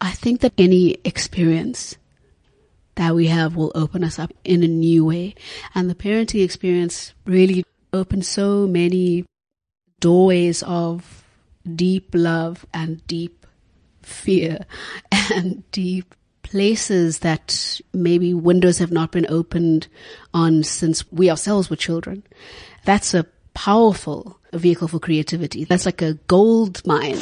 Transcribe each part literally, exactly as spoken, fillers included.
I think that any experience that we have will open us up in a new way. And the parenting experience really opened so many doorways of deep love and deep fear and deep places that maybe windows have not been opened on since we ourselves were children. That's a powerful vehicle for creativity. That's like a gold mine.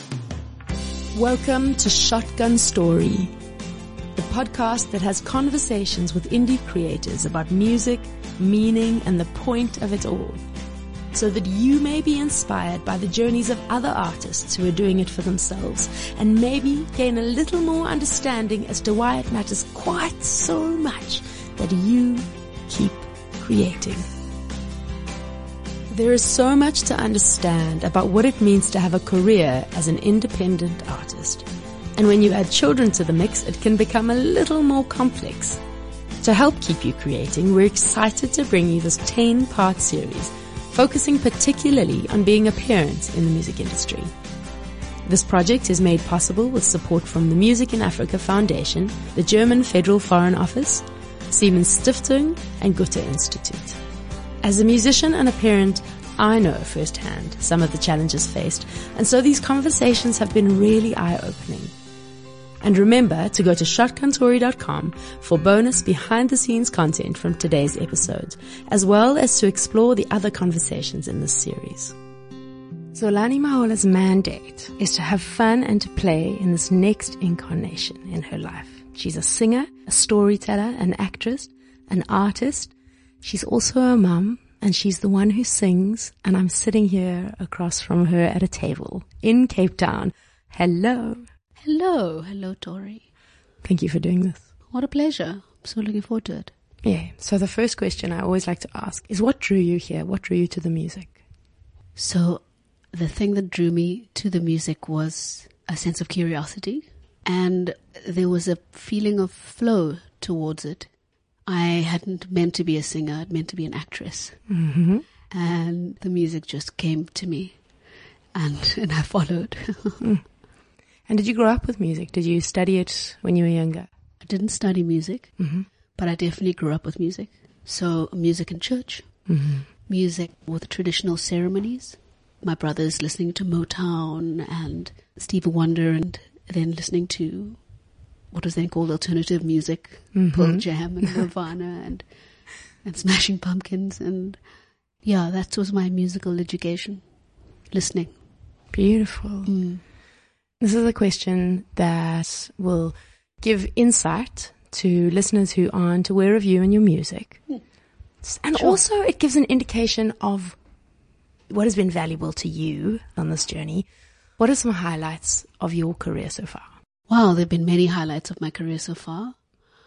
Welcome to Shotgun Story, the podcast that has conversations with indie creators about music, meaning, and the point of it all, so that you may be inspired by the journeys of other artists who are doing it for themselves, and maybe gain a little more understanding as to why it matters quite so much that you keep creating. There is so much to understand about what it means to have a career as an independent artist. And when you add children to the mix, it can become a little more complex. To help keep you creating, we're excited to bring you this ten-part series, focusing particularly on being a parent in the music industry. This project is made possible with support from the Music in Africa Foundation, the German Federal Foreign Office, Siemens Stiftung, and Goethe Institute. As a musician and a parent, I know firsthand some of the challenges faced, and so these conversations have been really eye-opening. And remember to go to shotgun story dot com for bonus behind-the-scenes content from today's episode, as well as to explore the other conversations in this series. Zolani Mahola's mandate is to have fun and to play in this next incarnation in her life. She's a singer, a storyteller, an actress, an artist. She's also a mum, and she's the one who sings, and I'm sitting here across from her at a table in Cape Town. Hello. Hello. Hello, Tori. Thank you for doing this. What a pleasure. I'm so looking forward to it. Yeah. So the first question I always like to ask is, what drew you here? What drew you to the music? So the thing that drew me to the music was a sense of curiosity, and there was a feeling of flow towards it. I hadn't meant to be a singer. I'd meant to be an actress. Mm-hmm. And the music just came to me, and, and I followed. mm. And did you grow up with music? Did you study it when you were younger? I didn't study music, mm-hmm. but I definitely grew up with music. So music in church, mm-hmm. music with traditional ceremonies. My brother's listening to Motown and Stevie Wonder, and then listening to what was then called alternative music, mm-hmm. Pearl Jam and Nirvana and and Smashing Pumpkins, and yeah, that was my musical education, listening. Beautiful. Mm. This is a question that will give insight to listeners who aren't aware of you and your music. Mm. And Sure. also it gives an indication of what has been valuable to you on this journey. What are some highlights of your career so far? Wow, there have been many highlights of my career so far.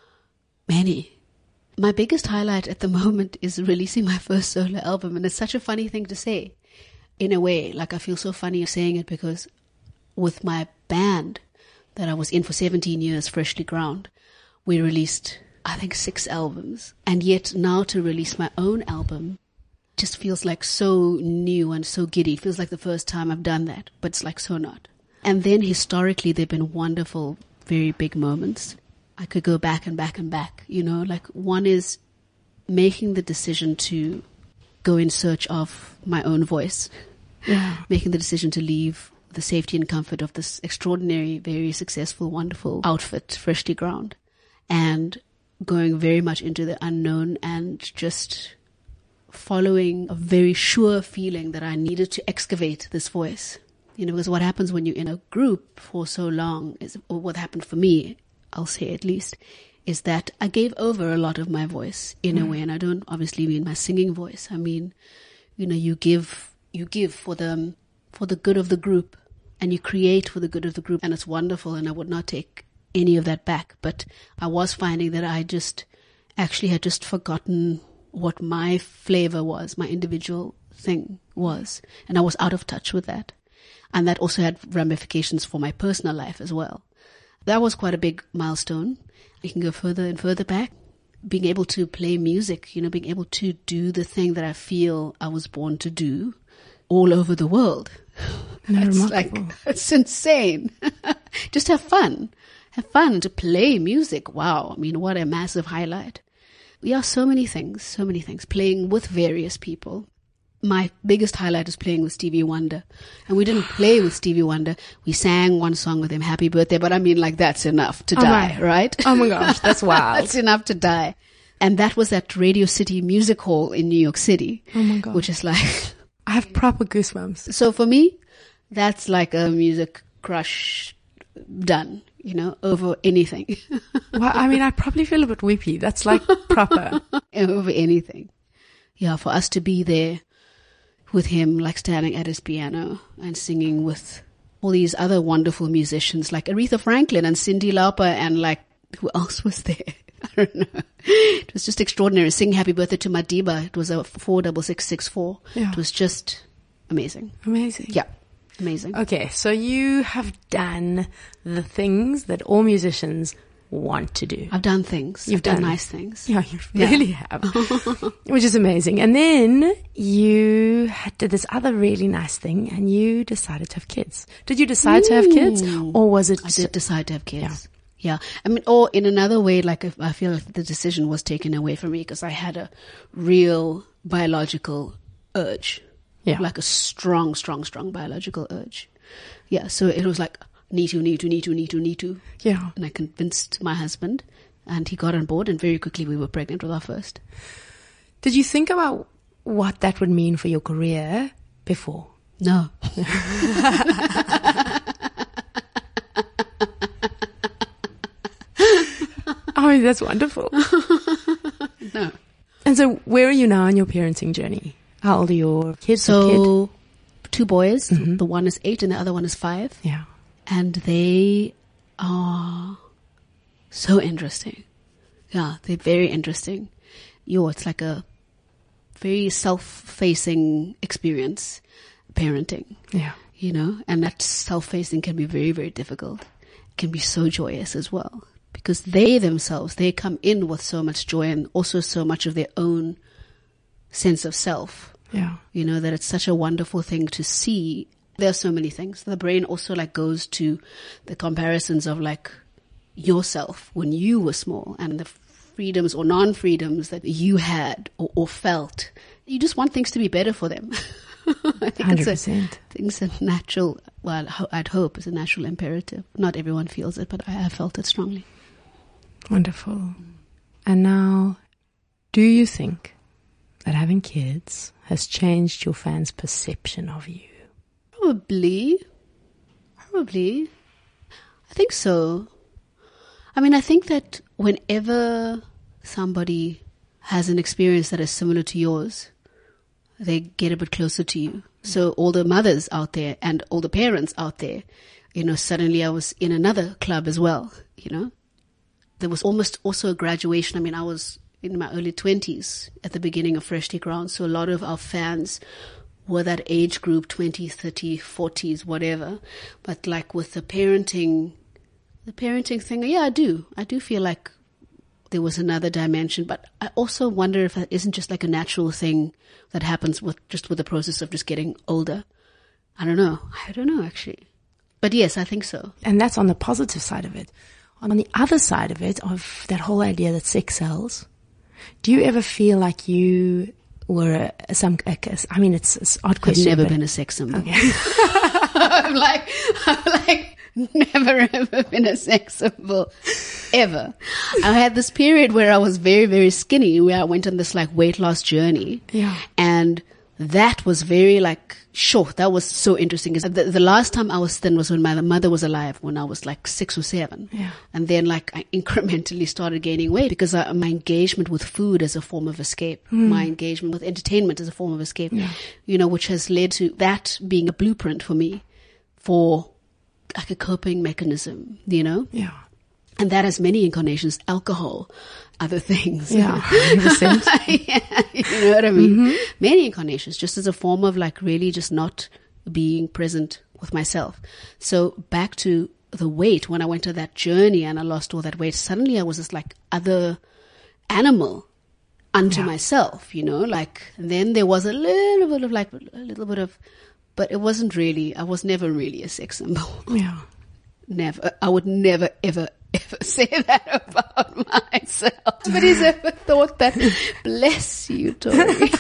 Many. My biggest highlight at the moment is releasing my first solo album, and it's such a funny thing to say. In a way, like I feel so funny saying it, because with my band that I was in for seventeen years, Freshly Ground, we released, I think, six albums. And yet now to release my own album just feels like so new and so giddy. It feels like the first time I've done that, but it's like so not. And then historically, there have been wonderful, very big moments. I could go back and back and back, you know, like one is making the decision to go in search of my own voice, yeah. making the decision to leave the safety and comfort of this extraordinary, very successful, wonderful outfit, Freshly Ground, and going very much into the unknown and just following a very sure feeling that I needed to excavate this voice. You know, because what happens when you're in a group for so long is, or what happened for me, I'll say at least, is that I gave over a lot of my voice in mm. a way. And I don't obviously mean my singing voice. I mean, you know, you give, you give for the, for the good of the group, and you create for the good of the group. And it's wonderful. And I would not take any of that back. But I was finding that I just actually had just forgotten what my flavor was, my individual thing was. And I was out of touch with that. And that also had ramifications for my personal life as well. That was quite a big milestone. You can go further and further back. Being able to play music, you know, being able to do the thing that I feel I was born to do all over the world. No, it's remarkable. like, it's insane. Just have fun. Have fun to play music. Wow. I mean, what a massive highlight. Yeah, so many things, so many things. Playing with various people. My biggest highlight is playing with Stevie Wonder. And we didn't play with Stevie Wonder. We sang one song with him, Happy Birthday. But I mean, like, that's enough to Oh die, my. right? Oh my gosh, that's wild. That's enough to die. And that was at Radio City Music Hall in New York City. Oh my God. Which is like... I have proper goosebumps. So for me, that's like a music crush done, you know, over anything. Well, I mean, I probably feel a bit weepy. That's like proper. Over anything. Yeah, for us to be there with him, like standing at his piano and singing with all these other wonderful musicians like Aretha Franklin and Cyndi Lauper and like, who else was there? I don't know. It was just extraordinary. Sing Happy Birthday to Madiba. It was a four six six six four. Yeah. It was just amazing. Amazing. Yeah. Amazing. Okay, so you have done the things that all musicians want to do. I've done things. You've I've done, done nice things. Yeah, you Yeah. really have, which is amazing. And then you had- did this other really nice thing, and you decided to have kids. Did you decide to have kids, or was it? I did decide to have kids. Yeah. I mean, or in another way, like if I feel like the decision was taken away from me because I had a real biological urge. Yeah. Like a strong, strong, strong biological urge. Yeah. So it was like, need to, need to, need to, need to, need to. Yeah. And I convinced my husband and he got on board and very quickly we were pregnant with our first. Did you think about what that would mean for your career before? No. Oh, that's wonderful. No. And so where are you now on your parenting journey? How old are your kids? So kid? two boys, Mm-hmm. the one is eight and the other one is five. Yeah. And they are so interesting. Yeah, they're very interesting. Yo, it's like a very self-facing experience, parenting, Yeah. you know, and that self-facing can be very, very difficult. It can be so joyous as well because they themselves, they come in with so much joy and also so much of their own sense of self. Yeah. You know, that it's such a wonderful thing to see. There are so many things. The brain also like goes to the comparisons of like yourself when you were small and the freedoms or non-freedoms that you had or, or felt. You just want things to be better for them. I think one hundred percent. it's a, it's a natural, well, I'd hope it's a natural imperative. Not everyone feels it, but I have felt it strongly. Wonderful. And now, do you think that having kids has changed your fans' perception of you? Probably. Probably. I think so. I mean, I think that whenever somebody has an experience that is similar to yours, they get a bit closer to you. So all the mothers out there and all the parents out there, you know, suddenly I was in another club as well, you know. There was almost also a graduation. I mean, I was in my early twenties at the beginning of Freshly Ground. So a lot of our fans were that age group, twenty, thirty, forties, whatever. But like with the parenting, the parenting thing, yeah, I do. I do feel like there was another dimension. But I also wonder if it isn't just like a natural thing that happens with just with the process of just getting older. I don't know. I don't know, actually. But yes, I think so. And that's on the positive side of it. On the other side of it, of that whole idea that sex sells, do you ever feel like you were a, some, a, I mean, it's, it's an odd I've question. never but- been a sex symbol. Okay. I'm like, I'm like, never ever been a sex symbol. Ever. I had this period where I was very, very skinny, where I went on this like weight loss journey. Yeah. And that was very like, sure, that was so interesting. The, the last time I was thin was when my mother was alive, when I was like six or seven. Yeah. And then like I incrementally started gaining weight because I, my engagement with food as a form of escape, my engagement with entertainment as a form of escape, Yeah. you know, which has led to that being a blueprint for me for like a coping mechanism, you know? Yeah. And that has many incarnations, alcohol, other things. Yeah. one hundred percent. Yeah, you know what I mean? Many incarnations, just as a form of like really just not being present with myself. So back to the weight, when I went to that journey and I lost all that weight, suddenly I was this like other animal unto Yeah. myself, you know, like then there was a little bit of like, a little bit of But it wasn't really, I was never really a sex symbol. Yeah. Never. I would never, ever, ever say that about myself. Nobody's ever thought that. Bless you, Tori.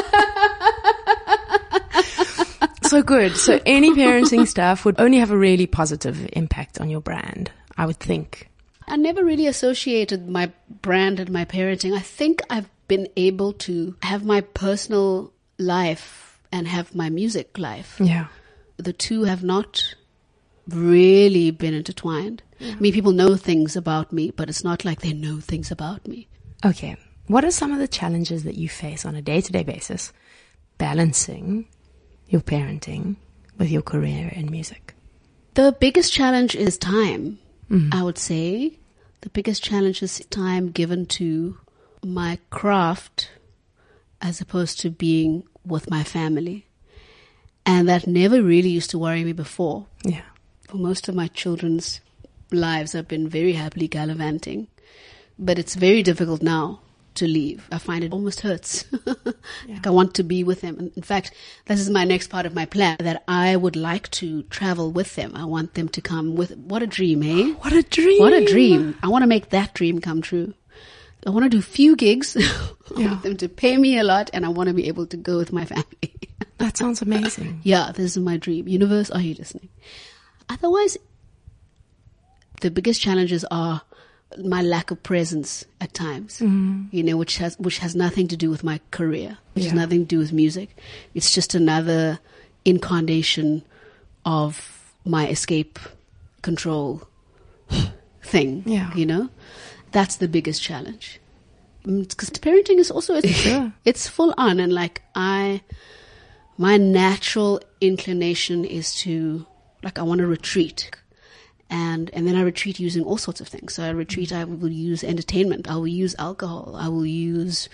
So good. So any parenting stuff would only have a really positive impact on your brand, I would think. I never really associated my brand and my parenting. I think I've been able to have my personal life and have my music life. Yeah. The two have not really been intertwined. Yeah. I mean, people know things about me, but it's not like they know things about me. Okay. What are some of the challenges that you face on a day-to-day basis balancing your parenting with your career in music? The biggest challenge is time, mm. I would say. The biggest challenge is time given to my craft as opposed to being with my family. And that never really used to worry me before. Yeah. For most of my children's lives, I've been very happily gallivanting. But it's very difficult now to leave. I find it almost hurts. Yeah. Like I want to be with them. In fact, this is my next part of my plan, that I would like to travel with them. I want them to come with. What a dream, eh? What a dream. What a dream. I want to make that dream come true. I want to do few gigs. I Yeah. want them to pay me a lot, and I want to be able to go with my family. That sounds amazing. Yeah, this is my dream. Universe, are you listening? Otherwise, the biggest challenges are my lack of presence at times, mm. you know, which has which has nothing to do with my career, which Yeah. has nothing to do with music. It's just another incarnation of my escape control thing, Yeah. you know? That's the biggest challenge. Because parenting is also, it's, Sure. it's full on. And like I, my natural inclination is to, like, I want to retreat. And, and then I retreat using all sorts of things. So I retreat, I will use entertainment. I will use alcohol. I will use,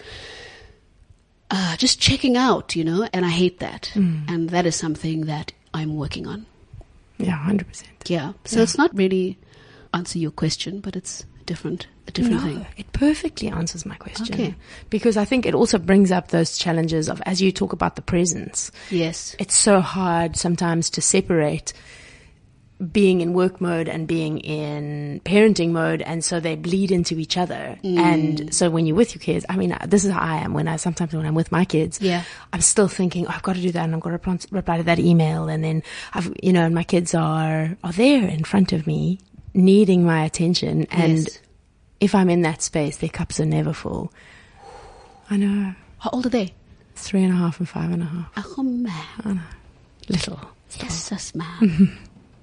uh, just checking out, you know, and I hate that. Mm. And that is something that I'm working on. Yeah, one hundred percent. Yeah. So Yeah. it's not really answer your question, but it's a different, a different no, thing. It perfectly answers my question. Okay. Because I think it also brings up those challenges of, as you talk about the presence, Yes. it's so hard sometimes to separate being in work mode and being in parenting mode, and so they bleed into each other. Mm. And so when you're with your kids, I mean, this is how I am when I sometimes when I'm with my kids, Yeah. I'm still thinking, oh, I've got to do that, and I've got to reply, reply to that email, and then I've, you know, and my kids are are there in front of me, needing my attention, and Yes. if I'm in that space, their cups are never full. I know, How old are they? three and a half and five and a half. Oh, man. I know, little. Yes, yes, man.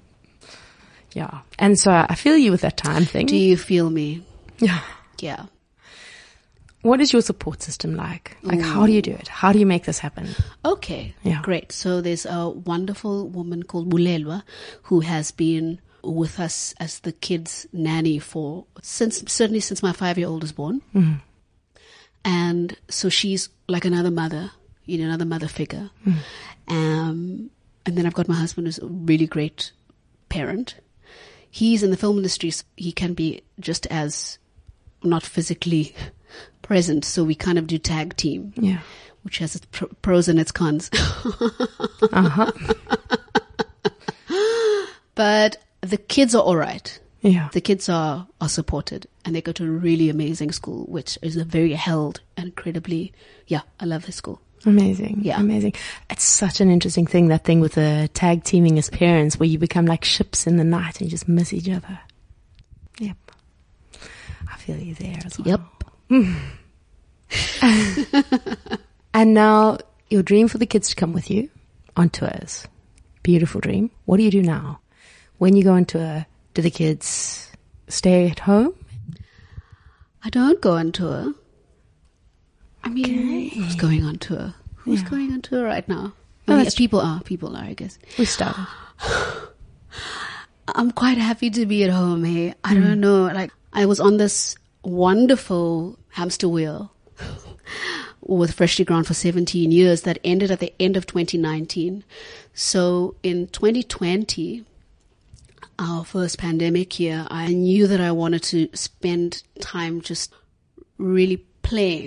Yeah. And so I feel you with that time thing. Do you feel me? Yeah. Yeah. What is your support system like? Like, how do you do it? How do you make this happen? Okay. Yeah. Great. So there's a wonderful woman called Bulelwa who has been with us as the kids' nanny for since, certainly since my five-year-old was born. Mm. And so she's like another mother, you know, another mother figure. Mm. Um, and then I've got my husband who's a really great parent. He's in the film industry, so he can be just as not physically present. So we kind of do tag team, Yeah. which has its pr- pros and its cons. Uh-huh. But the kids are all right. Yeah. The kids are, are supported, and they go to a really amazing school, which is a very held and incredibly, yeah, I love this school. Amazing. Yeah. Amazing. It's such an interesting thing, that thing with the tag teaming as parents, where you become like ships in the night and you just miss each other. Yep. I feel you there as well. Yep. And now your dream for the kids to come with you on tours. Beautiful dream. What do you do now? When you go on tour, do the kids stay at home? I don't go on tour. I mean, Okay. who's going on tour? Who's Yeah. going on tour right now? Oh, Well, that's yeah, people are. People are, I guess. We started. I'm quite happy to be at home, hey. I don't know. Like, I was on this wonderful hamster wheel with Freshly Ground for seventeen years that ended at the end of twenty nineteen. So in twenty twenty, our first pandemic year, I knew that I wanted to spend time just really playing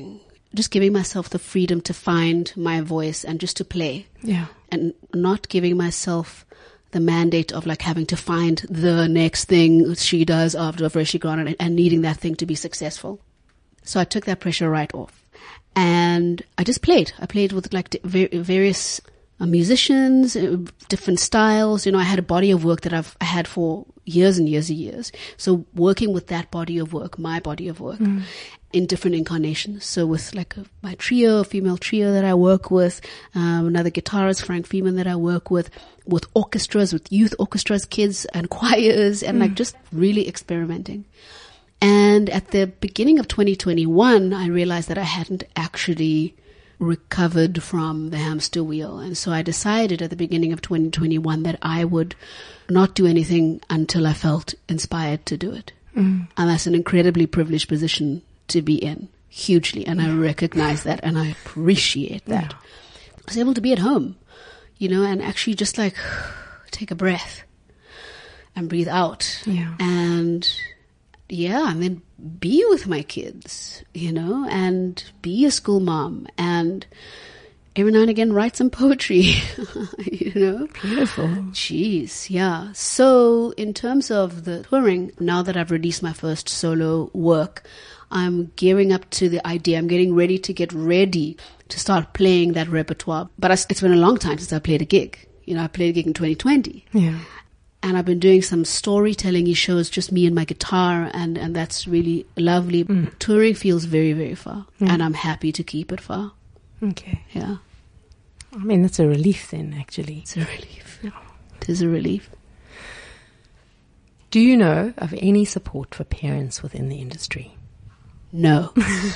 just giving myself the freedom to find my voice and just to play. Yeah. And not giving myself the mandate of like having to find the next thing she does after Freshly Grounded and, and needing that thing to be successful. So I took that pressure right off. And I just played. I played with like various uh, musicians, uh, different styles. You know, I had a body of work that I've I had for years and years and years. So working with that body of work, my body of work, mm. in different incarnations. So with like a, my trio, a female trio that I work with, um, another guitarist, Frank Freeman, that I work with, with orchestras, with youth orchestras, kids and choirs, and mm. like just really experimenting. And at the beginning of twenty twenty-one, I realized that I hadn't actually recovered from the hamster wheel. And so I decided at the beginning of twenty twenty-one that I would not do anything until I felt inspired to do it. Mm. And that's an incredibly privileged position to be in, hugely. And I recognize that and I appreciate that. Yeah. I was able to be at home, you know, and actually just like take a breath and breathe out. Yeah. And yeah, and then be with my kids, you know, and be a school mom, and every now and again write some poetry, you know. Beautiful. Jeez, yeah. So in terms of the touring, now that I've released my first solo work, I'm gearing up to the idea. I'm getting ready to get ready to start playing that repertoire. But I, it's been a long time since I played a gig. You know, I played a gig in twenty twenty. Yeah. And I've been doing some storytelling shows, just me and my guitar, and, and that's really lovely. Mm. Touring feels very, very far, mm. and I'm happy to keep it far. Okay. Yeah. I mean, that's a relief then, actually. It's a relief. Yeah. It is a relief. Do you know of any support for parents within the industry? No.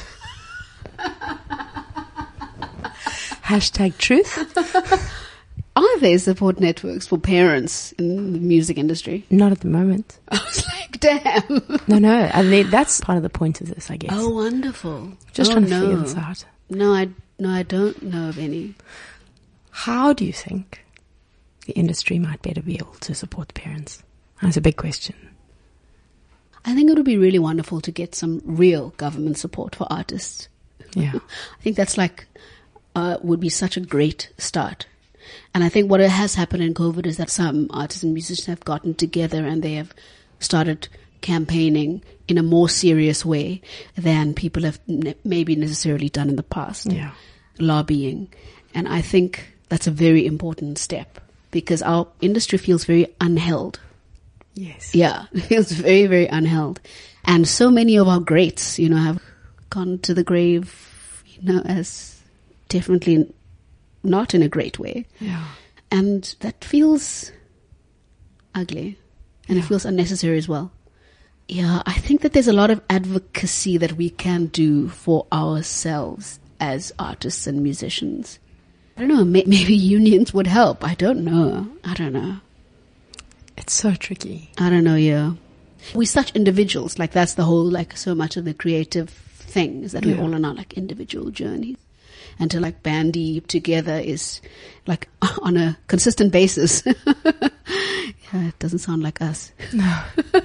Hashtag truth. Are there support networks for parents in the music industry? Not at the moment. I was like, damn. No, no. I mean, that's part of the point of this, I guess. Oh, wonderful. Just oh, trying to no. figure this out. No, I, no, I don't know of any. How do you think the industry might better be able to support parents? That's a big question. I think it would be really wonderful to get some real government support for artists. Yeah. I think that's like, uh, would be such a great start. And I think what has happened in COVID is that some artists and musicians have gotten together and they have started campaigning in a more serious way than people have ne- maybe necessarily done in the past. Yeah. Lobbying. And I think that's a very important step because our industry feels very unheld. Yes. Yeah. It feels very, very unheld. And so many of our greats, you know, have gone to the grave, you know, as definitely not in a great way. Yeah. And that feels ugly. And yeah. it feels unnecessary as well. Yeah, I think that there's a lot of advocacy that we can do for ourselves as artists and musicians. I don't know, may- maybe unions would help. I don't know. I don't know. It's so tricky. I don't know, yeah. We're such individuals. Like that's the whole, like so much of the creative thing is that yeah. we're all on our like individual journeys. And to like bandy together is like on a consistent basis. Yeah, it doesn't sound like us. No.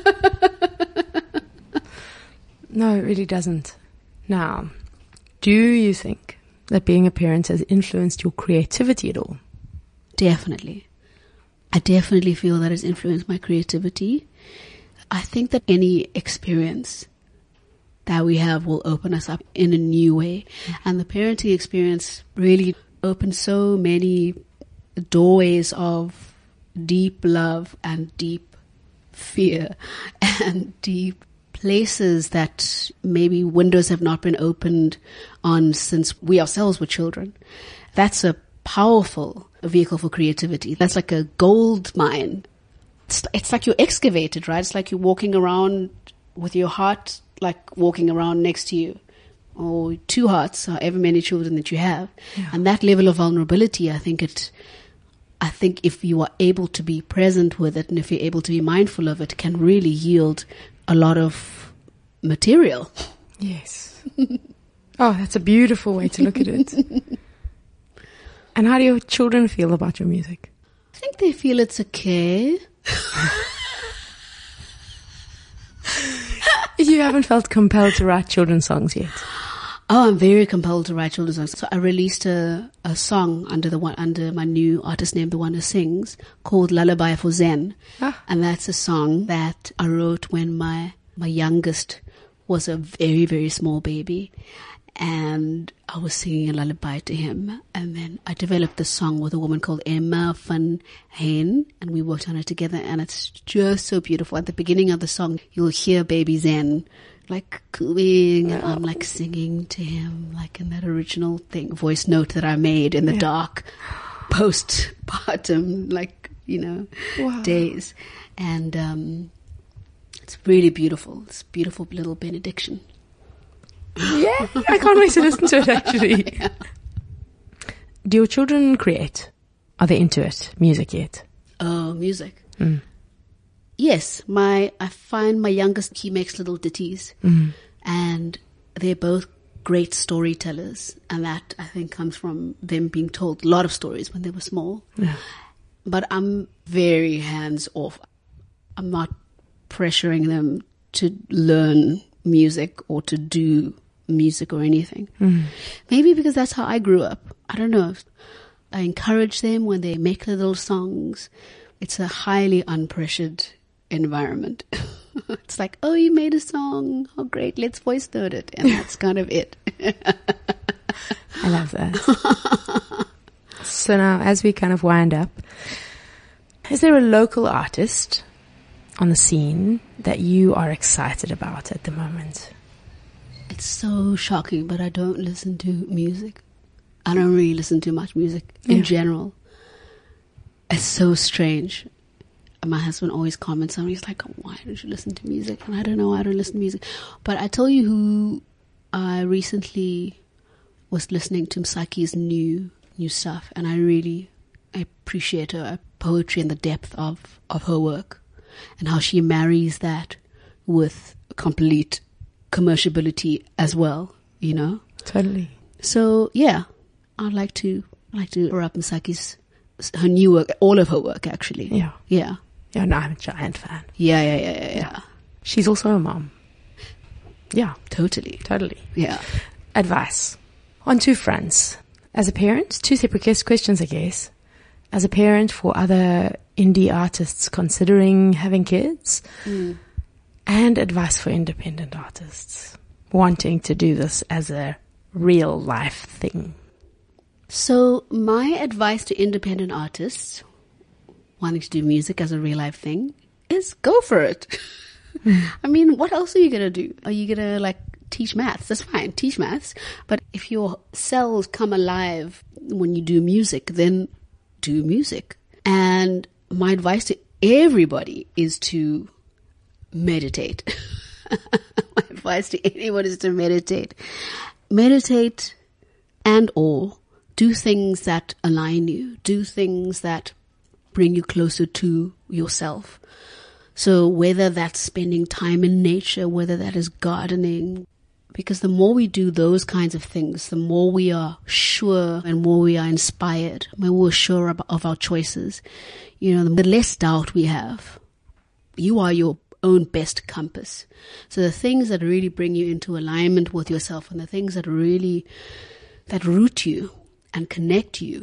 No, it really doesn't. Now, do you think that being a parent has influenced your creativity at all? Definitely. I definitely feel that it's influenced my creativity. I think that any experience that we have will open us up in a new way. And the parenting experience really opened so many doorways of deep love and deep fear and deep places that maybe windows have not been opened on since we ourselves were children. That's a powerful vehicle for creativity. That's like a gold mine. It's, it's like you're excavated, right? It's like you're walking around with your heart like walking around next to you, or two hearts, however many children that you have. Yeah. And that level of vulnerability, I think it, I think if you are able to be present with it and if you're able to be mindful of it, can really yield a lot of material. Yes. Oh, that's a beautiful way to look at it. And how do your children feel about your music? I think they feel it's okay. You haven't felt compelled to write children's songs yet? Oh, I'm very compelled to write children's songs. So I released a, a song under the one, under my new artist name, The One Who Sings, called Lullaby for Zen. Ah. And that's a song that I wrote when my, my youngest was a very, very small baby. And I was singing a lullaby to him. And then I developed this song with a woman called Emma van Heen, and we worked on it together. And it's just so beautiful. At the beginning of the song, you'll hear baby Zen like cooing, and I'm like singing to him, like in that original thing, voice note that I made in the yeah. dark postpartum, like, you know, wow. days. And um, it's really beautiful. It's a beautiful little benediction. Yeah, I can't wait to listen to it, actually. Yeah. Do your children create? Are they into it, music yet? Oh, music. Mm. Yes, my I find my youngest, he makes little ditties, mm. and they're both great storytellers, and that I think comes from them being told a lot of stories when they were small. Yeah. But I'm very hands off. I'm not pressuring them to learn music or to do music or anything. Mm. Maybe because that's how I grew up. I don't know. I encourage them when they make little songs. It's a highly unpressured environment. It's like, oh, you made a song. Oh, great. Let's voice note it. And that's kind of it. I love that. So now, as we kind of wind up, is there a local artist on the scene that you are excited about at the moment? It's so shocking, but I don't listen to music. I don't really listen to much music in yeah. general. It's so strange. My husband always comments on me. He's like, why don't you listen to music? And I don't know why I don't listen to music. But I tell you who I recently was listening to Msaki's new new stuff, and I really I appreciate her poetry and the depth of, of her work, and how she marries that with complete commerciality as well, you know? Totally. So, yeah, I'd like to I'd like to bring up Msaki's, her new work, all of her work, actually. Yeah. Yeah. Yeah, no, I'm a giant fan. Yeah, yeah, yeah, yeah, yeah. She's also a mom. Yeah. Totally. Totally. Yeah. Advice. On two fronts. As a parent, two separate questions, I guess. As a parent for other indie artists considering having kids, mm. and advice for independent artists wanting to do this as a real life thing. So my advice to independent artists wanting to do music as a real life thing is go for it. Mm. I mean, what else are you going to do? Are you going to like teach maths? That's fine. Teach maths. But if your cells come alive when you do music, then do music. And my advice to everybody is to meditate. My advice to anyone is to meditate. Meditate and or do things that align you. Do things that bring you closer to yourself. So whether that's spending time in nature, whether that is gardening, because the more we do those kinds of things, the more we are sure and more we are inspired, the more we're sure of, of our choices. You know, the less doubt we have. You are your own best compass. So the things that really bring you into alignment with yourself, and the things that really, that root you and connect you,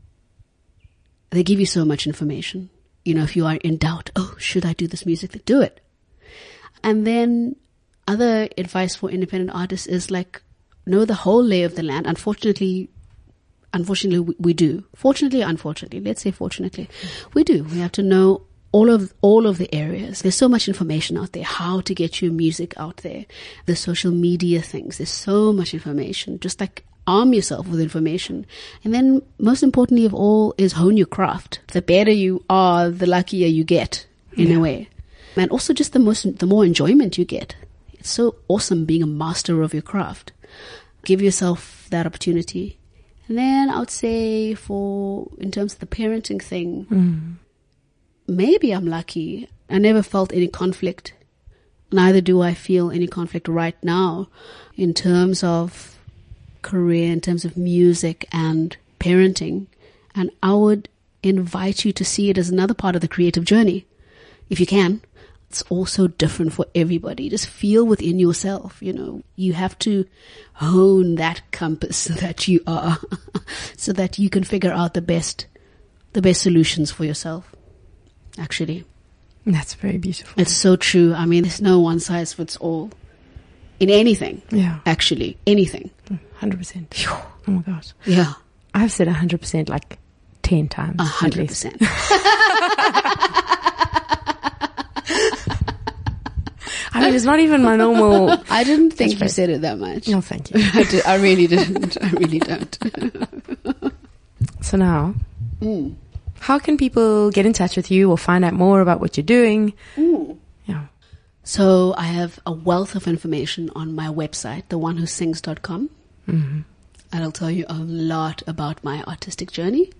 they give you so much information. You know, if you are in doubt, oh, should I do this music? Do it. And then other advice for independent artists is like, know the whole lay of the land. Unfortunately, unfortunately we, we do. Fortunately, unfortunately, let's say fortunately, we do. We have to know all of, all of the areas. There's so much information out there, how to get your music out there, the social media things. There's so much information, just like arm yourself with information. And then most importantly of all is hone your craft. The better you are, the luckier you get in yeah. a way. And also just the most, the more enjoyment you get. It's so awesome being a master of your craft. Give yourself that opportunity. And then I would say for, in terms of the parenting thing, mm. maybe I'm lucky. I never felt any conflict. Neither do I feel any conflict right now in terms of career, in terms of music and parenting. And I would invite you to see it as another part of the creative journey. If you can, it's also different for everybody. Just feel within yourself, you know, you have to hone that compass that you are so that you can figure out the best, the best solutions for yourself, actually. That's very beautiful. It's so true. I mean, there's no one size fits all in anything. Yeah. Actually, anything. one hundred percent. Oh my gosh. Yeah. I've said one hundred percent like ten times. one hundred percent. I mean, it's not even my normal. I didn't think That's you right. said it that much. No, thank you. I, did, I really didn't. I really don't. So now, Mm. how can people get in touch with you or find out more about what you're doing? Mm. Yeah. So I have a wealth of information on my website, the one who sings dot com. Mm-hmm. And I'll tell you a lot about my artistic journey.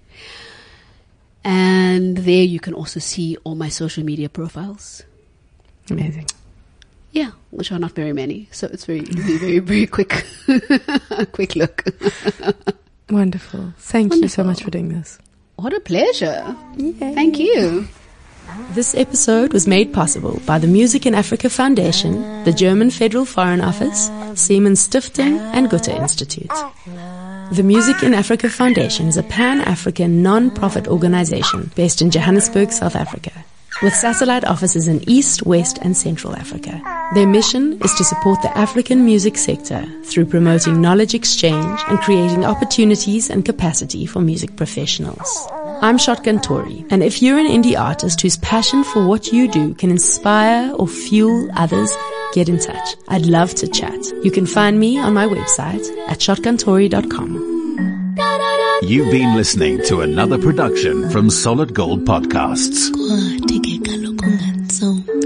And there you can also see all my social media profiles. Amazing. Yeah, which are not very many. So it's very, very, very, very quick, quick look. Wonderful. Thank Wonderful. you so much for doing this. What a pleasure. Yay. Thank you. This episode was made possible by the Music in Africa Foundation, the German Federal Foreign Office, Siemens Stiftung, and Goethe Institute. The Music in Africa Foundation is a pan-African non-profit organization based in Johannesburg, South Africa, with satellite offices in East, West, and Central Africa. Their mission is to support the African music sector through promoting knowledge exchange and creating opportunities and capacity for music professionals. I'm Shotgun Tori, and if you're an indie artist whose passion for what you do can inspire or fuel others, get in touch. I'd love to chat. You can find me on my website at shotgun tori dot com. You've been listening to another production from Solid Gold Podcasts.